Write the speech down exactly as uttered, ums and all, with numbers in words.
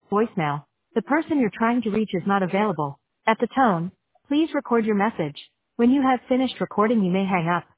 voicemail. The person you're trying to reach is not available. At the tone, please record your message. When you have finished recording, you may hang up.